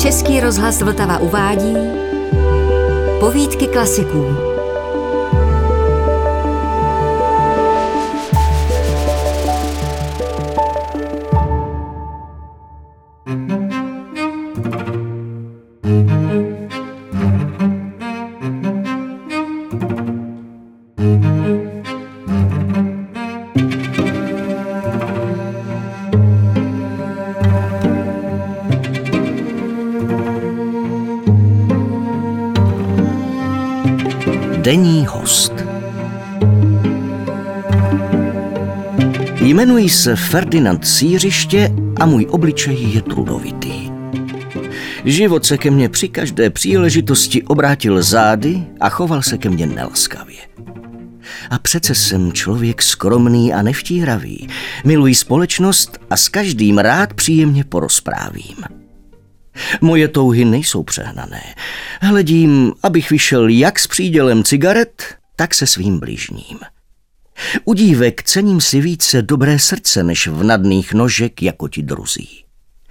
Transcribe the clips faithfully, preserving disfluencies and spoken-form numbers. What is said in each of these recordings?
Český rozhlas Vltava uvádí Povídky klasiků. Denní host. Jmenuji se Ferdinand Sířiště a můj obličej je trudovitý. Život se ke mně při každé příležitosti obrátil zády a choval se ke mně nelaskavě. A přece jsem člověk skromný a nevtíravý, miluji společnost a s každým rád příjemně porozprávím. Moje touhy nejsou přehnané. Hledím, abych vyšel jak s přídělem cigaret, tak se svým bližním. U dívek cením si více dobré srdce, než vnadných nožek jako ti druzí.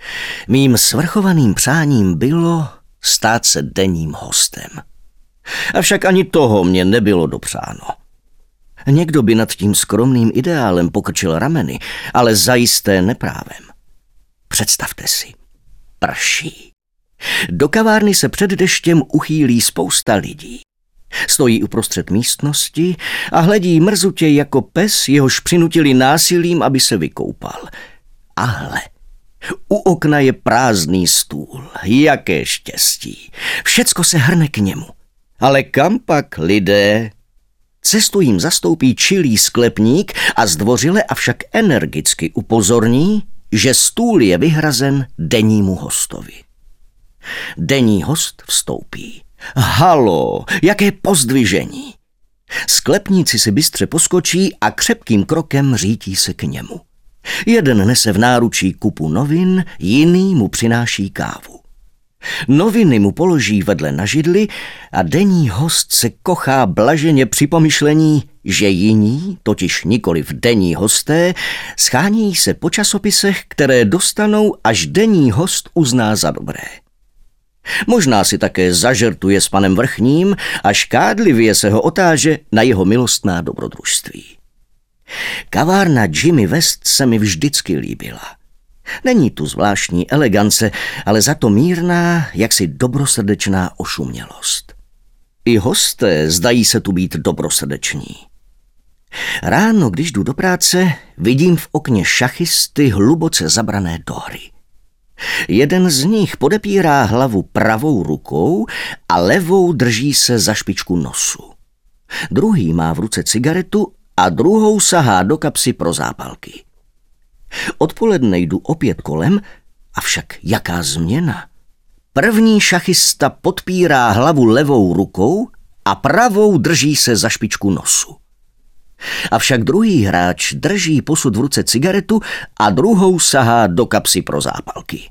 Mým svrchovaným přáním bylo stát se denním hostem. Avšak ani toho mě nebylo dopřáno. Někdo by nad tím skromným ideálem pokrčil rameny, ale zajisté neprávem. Představte si. Prší. Do kavárny se před deštěm uchýlí spousta lidí. Stojí uprostřed místnosti a hledí mrzutě jako pes, jehož přinutili násilím, aby se vykoupal. A hle, u okna je prázdný stůl. Jaké štěstí. Všecko se hrne k němu. Ale kam pak lidé? Cestu jim zastoupí čilý sklepník a zdvořile, avšak energicky upozorní, že stůl je vyhrazen dennímu hostovi. Denní host vstoupí. Halo, jaké pozdvižení! Sklepníci si bystře poskočí a křepkým krokem řítí se k němu. Jeden nese v náručí kupu novin, jiný mu přináší kávu. Noviny mu položí vedle na židli a denní host se kochá blaženě při pomyšlení, že jiní, totiž nikoliv denní hosté, schání se po časopisech, které dostanou, až denní host uzná za dobré. Možná si také zažertuje s panem vrchním a škádlivě se ho otáže na jeho milostná dobrodružství. Kavárna Jimmy West se mi vždycky líbila. Není tu zvláštní elegance, ale za to mírná, jaksi dobrosrdečná ošumělost. I hosté zdají se tu být dobrosrdeční. Ráno, když jdu do práce, vidím v okně šachisty hluboce zabrané do hry. Jeden z nich podepírá hlavu pravou rukou a levou drží se za špičku nosu. Druhý má v ruce cigaretu a druhou sahá do kapsy pro zápalky. Odpoledne jdu opět kolem, avšak jaká změna. První šachista podpírá hlavu levou rukou a pravou drží se za špičku nosu. Avšak druhý hráč drží posud v ruce cigaretu a druhou sahá do kapsy pro zápalky.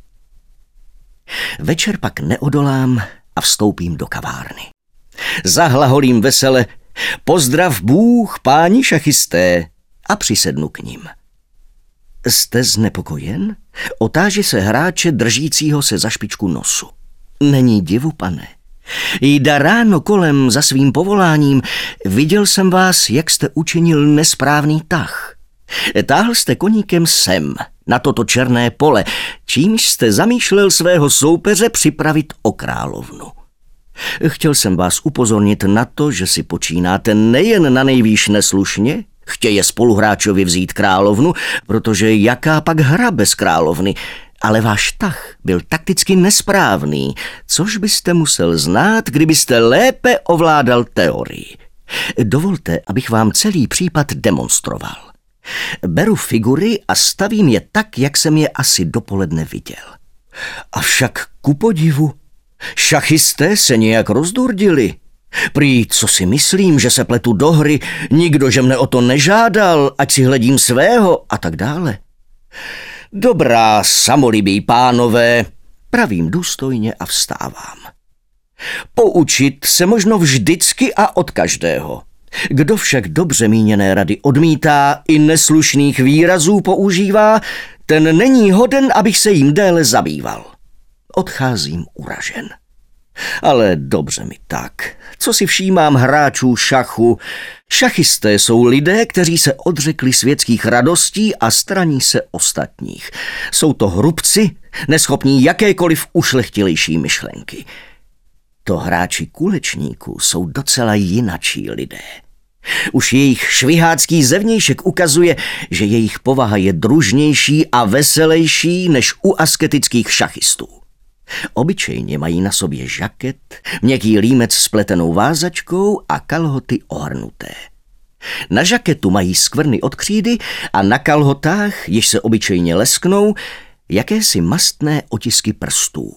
Večer pak neodolám a vstoupím do kavárny. Zahlaholím vesele: pozdrav Bůh, páni šachisté, a přisednu k ním. Jste znepokojen? Otáže se hráče držícího se za špičku nosu. Není divu, pane. Jda ráno kolem za svým povoláním, viděl jsem vás, jak jste učinil nesprávný tah. Táhl jste koníkem sem, na toto černé pole, čímž jste zamýšlel svého soupeře připravit o královnu. Chtěl jsem vás upozornit na to, že si počínáte nejen na nejvýš neslušně, chtěje spoluhráčovi vzít královnu, protože jaká pak hra bez královny, ale váš tah byl takticky nesprávný, což byste musel znát, kdybyste lépe ovládal teorii. Dovolte, abych vám celý případ demonstroval. Beru figury a stavím je tak, jak jsem je asi dopoledne viděl. Avšak ku podivu, šachisté se nějak rozdurdili. Prý, co si myslím, že se pletu do hry, nikdo že mne o to nežádal, ať si hledím svého a tak dále. Dobrá, samolibí pánové, pravím důstojně a vstávám. Poučit se možno vždycky a od každého. Kdo však dobře míněné rady odmítá i neslušných výrazů používá, ten není hoden, abych se jim déle zabýval. odcházím uražen. Ale dobře mi tak. Co si všímám hráčů šachu? Šachisté jsou lidé, kteří se odřekli světských radostí a straní se ostatních. Jsou to hrubci, neschopní jakékoliv ušlechtilejší myšlenky. To hráči kulečníků jsou docela jinačí lidé. Už jejich švihácký zevnějšek ukazuje, že jejich povaha je družnější a veselejší než u asketických šachistů. Obyčejně mají na sobě žaket, měkký límec s pletenou vázačkou a kalhoty ohrnuté. Na žaketu mají skvrny od křídy a na kalhotách, jež se obyčejně lesknou, jakési mastné otisky prstů.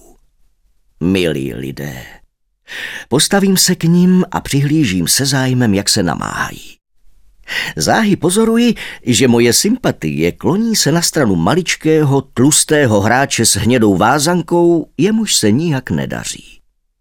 Milí lidé, postavím se k nim a přihlížím se zájmem, jak se namáhají. Záhy pozoruji, že moje sympatie kloní se na stranu maličkého, tlustého hráče s hnědou vázankou, jemuž se nijak nedaří.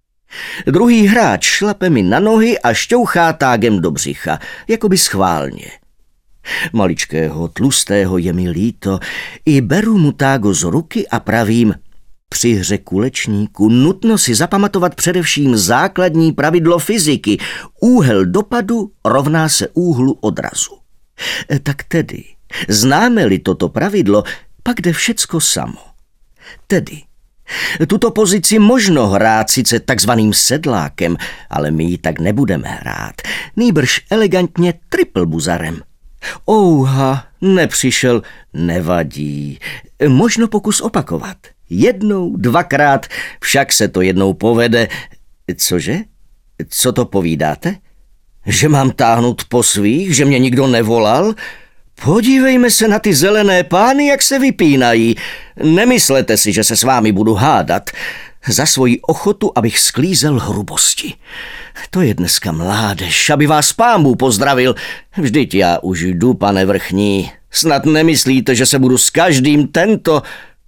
Druhý hráč šlape mi na nohy a šťouchá tágem do břicha, jakoby schválně. Maličkého, tlustého je mi líto, i beru mu tágo z ruky a pravím: při hře kulečníku nutno si zapamatovat především základní pravidlo fyziky. Úhel dopadu rovná se úhlu odrazu. Tak tedy, známe-li toto pravidlo, pak jde všecko samo. Tedy, tuto pozici možno hrát sice takzvaným sedlákem, ale my ji tak nebudeme hrát. Nýbrž elegantně triplbuzarem. Ouha, nepřišel, nevadí. Možno pokus opakovat. Jednou, dvakrát, však se to jednou povede. Cože? Co to povídáte? Že mám táhnout po svých, že mě nikdo nevolal? Podívejme se na ty zelené pány, jak se vypínají. Nemyslete si, že se s vámi budu hádat. Za svoji ochotu, abych sklízel hrubosti. To je dneska mládež, aby vás Pán Bůh pozdravil. Vždyť já už jdu, pane vrchní. Snad nemyslíte, že se budu s každým tento...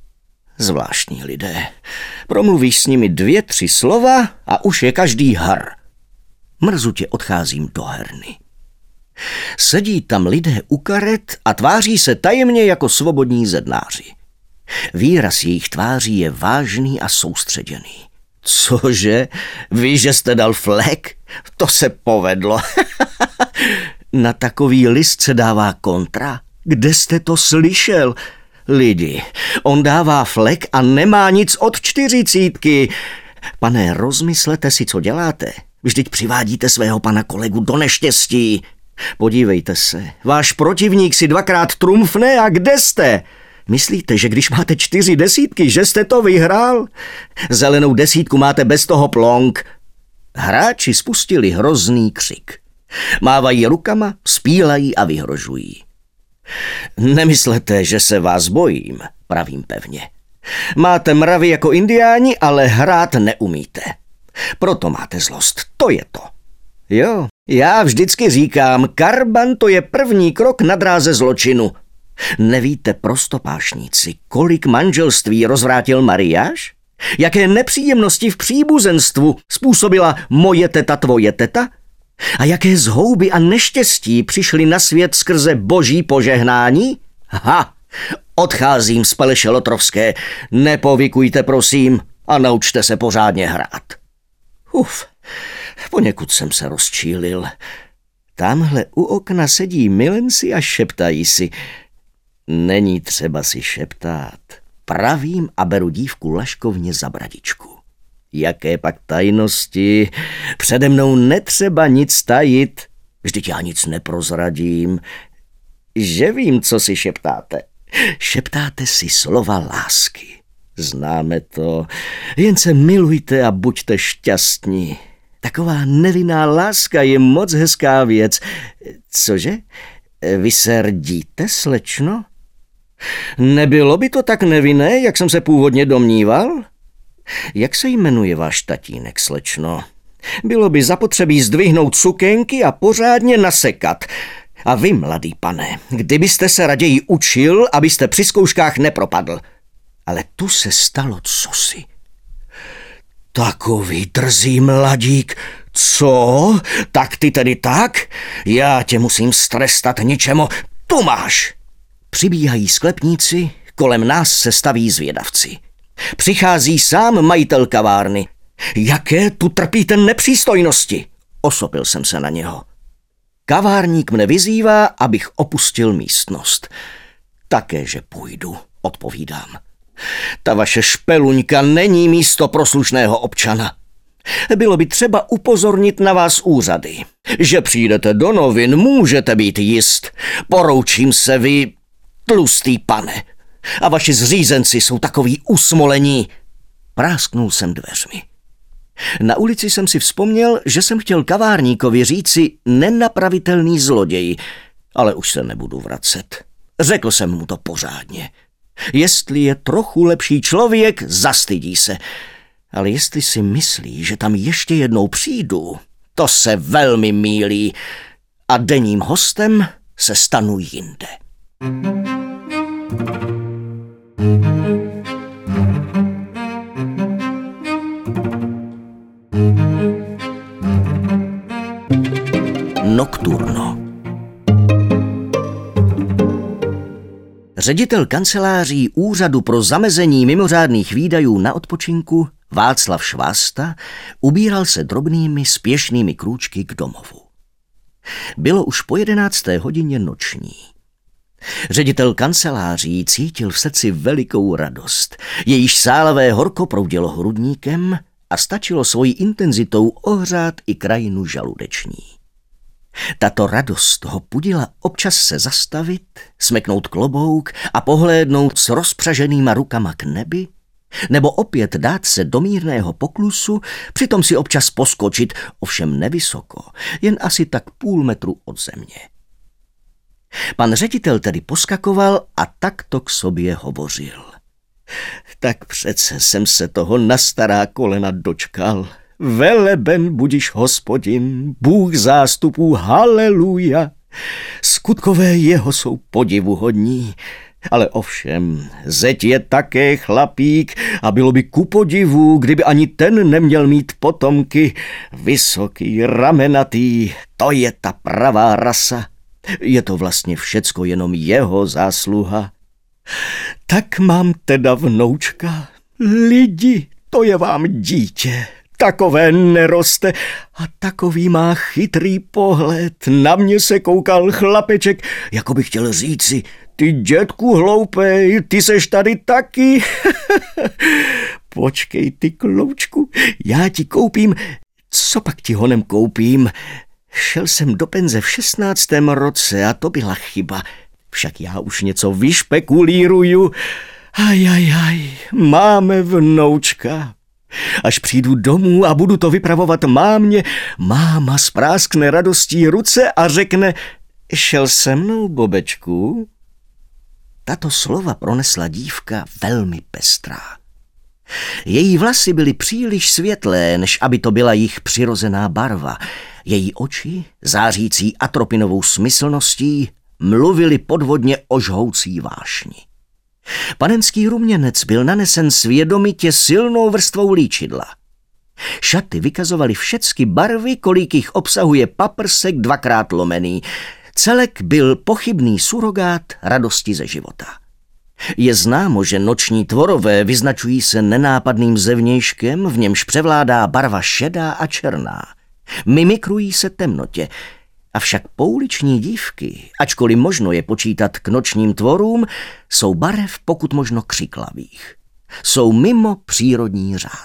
Zvláštní lidé. Promluvíš s nimi dvě, tři slova a už je každý har. Mrzutě odcházím do herny. Sedí tam lidé u karet a tváří se tajemně jako svobodní zednáři. Výraz jejich tváří je vážný a soustředěný. Cože? Vy, že jste dal flek? To se povedlo. Na takový list se dává kontra. Kde jste to slyšel? Lidi, on dává flek a nemá nic od čtyřicítky. Pane, rozmyslete si, co děláte. Vždyť přivádíte svého pana kolegu do neštěstí. Podívejte se, váš protivník si dvakrát trumfne a kde jste? Myslíte, že když máte čtyři desítky, že jste to vyhrál? Zelenou desítku máte bez toho plonk. Hráči spustili hrozný křik. Mávají rukama, spílají a vyhrožují. Nemyslete, že se vás bojím, pravím pevně. Máte mravy jako indiáni, ale hrát neumíte. Proto máte zlost, to je to. Jo, já vždycky říkám, karban to je první krok na dráze zločinu. Nevíte, prostopášníci, kolik manželství rozvrátil mariáš? Jaké nepříjemnosti v příbuzenstvu způsobila moje teta, tvoje teta? A jaké zhouby a neštěstí přišly na svět skrze boží požehnání? Ha! Odcházím z Peleše Lotrovské. Nepovykujte, prosím, a naučte se pořádně hrát. Uf, poněkud jsem se rozčílil. Tamhle u okna sedí milenci a šeptají si. Není třeba si šeptát. Pravím a beru dívku laškovně za bradičku. Jaké pak tajnosti? Přede mnou netřeba nic tajit. Vždyť já nic neprozradím. Že vím, co si šeptáte. Šeptáte si slova lásky. Známe to. Jen se milujte a buďte šťastní. Taková nevinná láska je moc hezká věc. Cože? Vy se rdíte, slečno? Nebylo by to tak nevinné, jak jsem se původně domníval? Jak se jmenuje váš tatínek, slečno? Bylo by zapotřebí zdvihnout sukénky a pořádně nasekat. A vy, mladý pane, kdybyste se raději učil, abyste při zkouškách nepropadl. Ale tu se stalo cosi. Takový drzý mladík. Co? Tak ty tedy tak? Já tě musím strestat ničemu. Tu máš. Přibíhají sklepníci, kolem nás se staví zvědavci. Přichází sám majitel kavárny. Jaké tu trpíte nepřístojnosti? Osopil jsem se na něho. Kavárník mne vyzývá, abych opustil místnost. Také, že půjdu, odpovídám. Ta vaše špeluňka není místo pro slušného občana. Bylo by třeba upozornit na vás úřady. Že přijdete do novin, můžete být jist. Poroučím se, vy, tlustý pane. A vaši zřízenci jsou takový usmolení. Prásknul jsem dveřmi. Na ulici jsem si vzpomněl, že jsem chtěl kavárníkovi říci nenapravitelný zloděj, ale už se nebudu vracet. Řekl jsem mu to pořádně. Jestli je trochu lepší člověk, zastydí se. Ale jestli si myslí, že tam ještě jednou přijdu, to se velmi mýlí a denním hostem se stanu jinde. Nocturno. Ředitel kanceláří Úřadu pro zamezení mimořádných výdajů na odpočinku Václav Švásta ubíral se drobnými spěšnými krůčky k domovu. Bylo už po jedenácté hodině noční. Ředitel kanceláří cítil v srdci velikou radost, jejíž sálavé horko proudilo hrudníkem a stačilo svojí intenzitou ohřát i krajinu žaludeční. Tato radost ho pudila občas se zastavit, smeknout klobouk a pohlédnout s rozpřaženýma rukama k nebi, nebo opět dát se do mírného poklusu, přitom si občas poskočit, ovšem nevysoko, jen asi tak půl metru od země. Pan ředitel tedy poskakoval a takto k sobě hovořil. Tak přece jsem se toho na stará kolena dočkal. Veleben budiš Hospodin, Bůh zástupů, haleluja. Skutkové jeho jsou podivuhodní, ale ovšem, zeď je také chlapík a bylo by ku podivu, kdyby ani ten neměl mít potomky. Vysoký, ramenatý, to je ta pravá rasa. Je to vlastně všecko jenom jeho zásluha. Tak mám teda vnoučka. Lidi, to je vám dítě. Takové neroste a takový má chytrý pohled. Na mě se koukal chlapeček, jako by chtěl říci, ty dětku hloupej, ty seš tady taky. Počkej ty kloučku, já ti koupím, co pak ti honem koupím? Šel jsem do penze v šestnáctém roce a to byla chyba. Však já už něco vyšpekulíruju. Ajajaj, máme vnoučka. Až přijdu domů a budu to vypravovat mámě, máma spráskne radostí ruce a řekne, šel se mnou, Bobečku? Tato slova pronesla dívka velmi pestrá. Její vlasy byly příliš světlé, než aby to byla jich přirozená barva. Její oči, zářící atropinovou smyslností, mluvily podvodně o žhoucí vášni. Panenský ruměnec byl nanesen svědomitě silnou vrstvou líčidla. Šaty vykazovaly všecky barvy, kolik jich obsahuje paprsek dvakrát lomený. Celek byl pochybný surogát radosti ze života. Je známo, že noční tvorové vyznačují se nenápadným zevnějškem, v němž převládá barva šedá a černá. Mimikrují se temnotě. Avšak pouliční dívky, ačkoliv možno je počítat k nočním tvorům, jsou barev pokud možno křiklavých. Jsou mimo přírodní řád.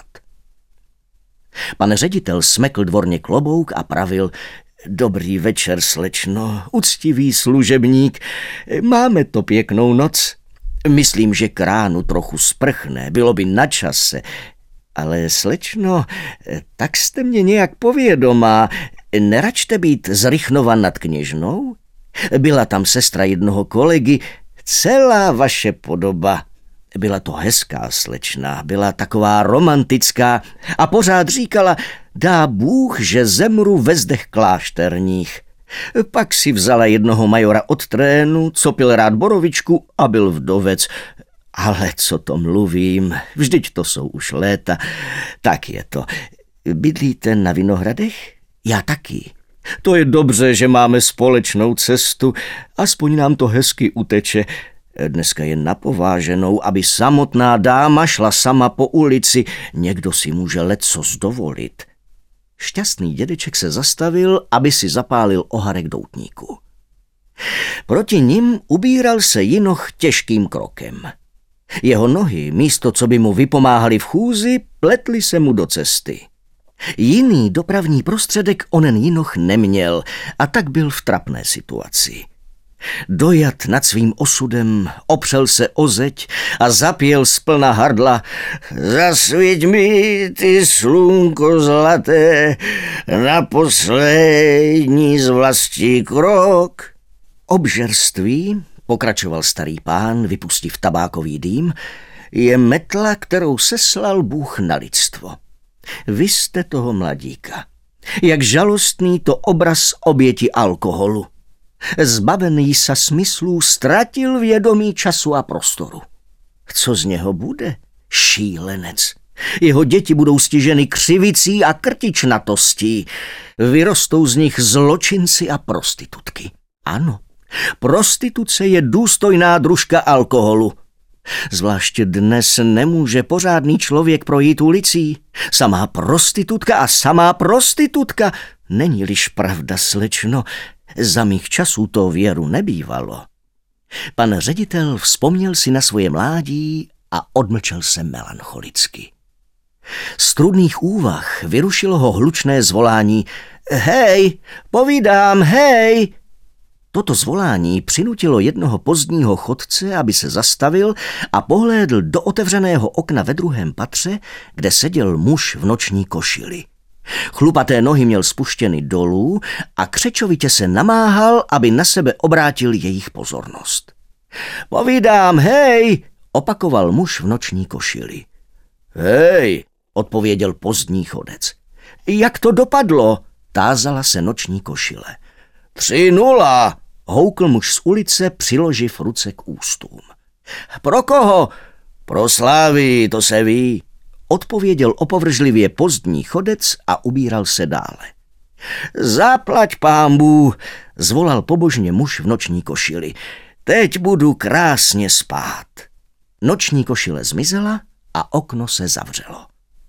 Pan ředitel smekl dvorně klobouk a pravil, dobrý večer, slečno, uctivý služebník, máme to pěknou noc. Myslím, že k ránu trochu sprchne, bylo by na čase. Ale slečno, tak jste mě nějak povědomá, neračte být z Rychnova nad Kněžnou? Byla tam sestra jednoho kolegy, celá vaše podoba. Byla to hezká slečna, byla taková romantická a pořád říkala, dá Bůh, že zemru ve zdech klášterních. Pak si vzala jednoho majora od trénu, co pil rád borovičku a byl vdovec. Ale co to mluvím, vždyť to jsou už léta. Tak je to. Bydlíte na Vinohradech? Já taky. To je dobře, že máme společnou cestu, aspoň nám to hezky uteče. Dneska je napováženou, aby samotná dáma šla sama po ulici. Někdo si může leccos dovolit. Šťastný dědeček se zastavil, aby si zapálil oharek doutníku. Proti nim ubíral se Jinoch těžkým krokem. Jeho nohy, místo co by mu vypomáhali v chůzi, pletly se mu do cesty. Jiný dopravní prostředek onen Jinoch neměl a tak byl v trapné situaci. Dojat nad svým osudem, opřel se o zeď a zapěl zplna hardla: Zasvěť mi, ty slunko zlaté, na poslední z vlasti krok. Obžerství, pokračoval starý pán, vypustiv tabákový dým, je metla, kterou seslal Bůh na lidstvo. Vy jste toho mladíka. Jak žalostný to obraz oběti alkoholu. Zbavený sa smyslů ztratil vědomí času a prostoru. Co z něho bude? Šílenec. Jeho děti budou stiženy křivicí a krtičnatostí. Vyrostou z nich zločinci a prostitutky. Ano, prostituce je důstojná družka alkoholu. Zvláště dnes nemůže pořádný člověk projít ulicí. Samá prostitutka a samá prostitutka. Není-liž pravda, slečno, za mých časů to věru nebývalo. Pan ředitel vzpomněl si na svoje mládí a odmlčel se melancholicky. Z trudných úvah vyrušilo ho hlučné zvolání: Hej, povídám, hej! Toto zvolání přinutilo jednoho pozdního chodce, aby se zastavil a pohlédl do otevřeného okna ve druhém patře, kde seděl muž v noční košili. Chlupaté nohy měl spuštěny dolů a křečovitě se namáhal, aby na sebe obrátil jejich pozornost. Povídám, hej, opakoval muž v noční košili. Hej, odpověděl pozdní chodec. Jak to dopadlo? Tázala se noční košile. Tři nula, houkl muž z ulice, přiloživ ruce k ústům. Pro koho? Pro Slávy, to se ví, odpověděl opovržlivě pozdní chodec a ubíral se dále. Zaplať pánbů, zvolal pobožně muž v noční košili. Teď budu krásně spát. Noční košile zmizela a okno se zavřelo.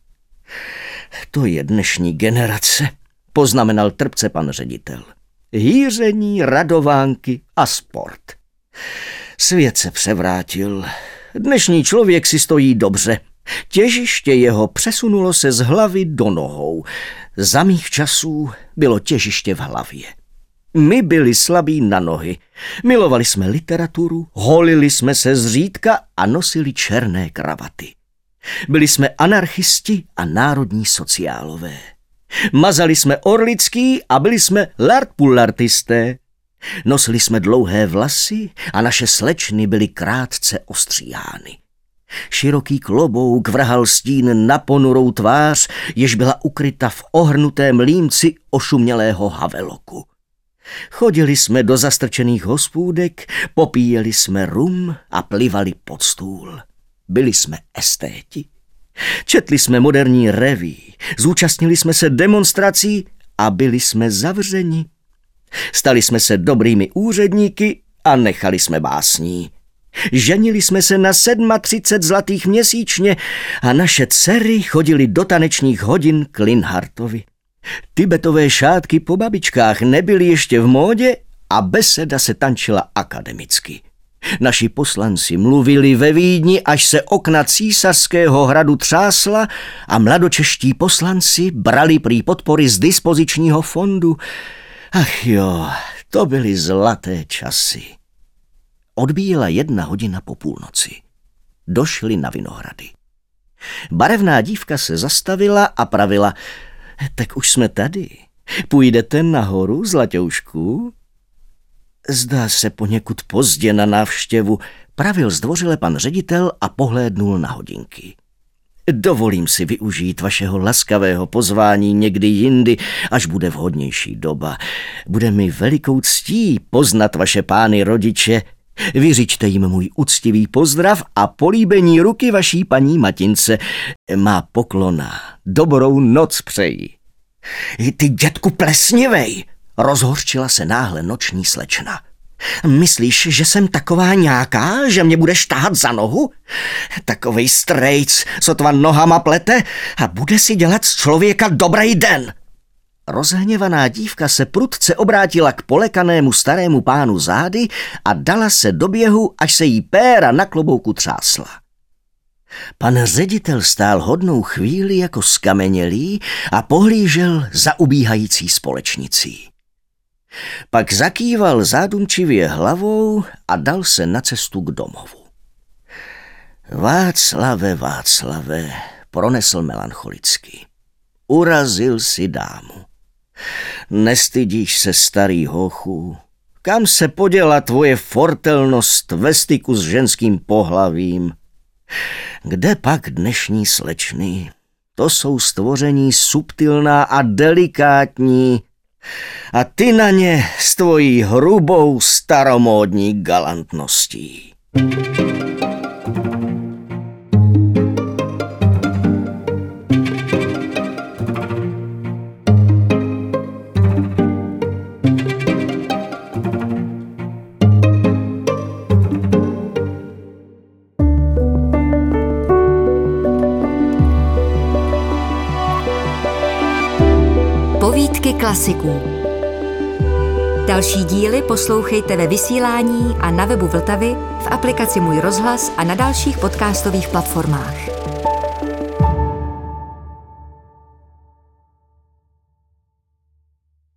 To je dnešní generace, poznamenal trpce pan ředitel. Hýření, radovánky a sport. Svět se převrátil. Dnešní člověk si stojí dobře. Těžiště jeho přesunulo se z hlavy do nohou. Za mých časů bylo těžiště v hlavě. My byli slabí na nohy. Milovali jsme literaturu, holili jsme se zřídka a nosili černé kravaty. Byli jsme anarchisti a národní sociálové. Mazali jsme orlický a byli jsme lartpullartisté. Nosili jsme dlouhé vlasy a naše slečny byly krátce ostříhány. Široký klobouk vrhal stín na ponurou tvář, jež byla ukryta v ohrnutém límci ošumělého haveloku. Chodili jsme do zastrčených hospůdek, popíjeli jsme rum a plivali pod stůl. Byli jsme estéti. Četli jsme moderní reví, zúčastnili jsme se demonstrací a byli jsme zavřeni. Stali jsme se dobrými úředníky a nechali jsme básní. Ženili jsme se na třicet sedm zlatých měsíčně a naše dcery chodily do tanečních hodin k Linhartovi. Tibetové šátky po babičkách nebyly ještě v módě a beseda se tančila akademicky. Naši poslanci mluvili ve Vídni, až se okna císařského hradu třásla a mladočeští poslanci brali prý podpory z dispozičního fondu. Ach jo, to byly zlaté časy. Odbíjela jedna hodina po půlnoci. Došli na Vinohrady. Barevná dívka se zastavila a pravila: tak už jsme tady. Půjdete nahoru, zlaťoušku? Zdá se poněkud pozdě na návštěvu, pravil zdvořile pan ředitel a pohlédnul na hodinky. Dovolím si využít vašeho laskavého pozvání někdy jindy, až bude vhodnější doba. Bude mi velikou ctí poznat vaše pány rodiče. Vyřiďte jim můj úctivý pozdrav a políbení ruky vaší paní Matince. Má poklona. Dobrou noc přeji. Ty, dětku plesnivej, rozhořčila se náhle noční slečna. Myslíš, že jsem taková nějaká, že mě budeš tahat za nohu? Takovej strejc, sotva nohama plete a bude si dělat z člověka dobrý den. Rozhněvaná dívka se prudce obrátila k polekanému starému pánu zády a dala se do běhu, až se jí péra na klobouku třásla. Pan ředitel stál hodnou chvíli jako skamenělý a pohlížel za ubíhající společnicí. Pak zakýval zádumčivě hlavou a dal se na cestu k domovu. Václave, Václave, pronesl melancholicky. Urazil si dámu. Nestydíš se, starý hochu? Kam se poděla tvoje fortelnost ve styku s ženským pohlavím? Kde pak dnešní slečny? To jsou stvoření subtilná a delikátní, a ty na ně s tvojí hrubou staromódní galantností. Povídky klasiků. Další díly poslouchejte ve vysílání a na webu Vltavy, v aplikaci Můj rozhlas a na dalších podcastových platformách.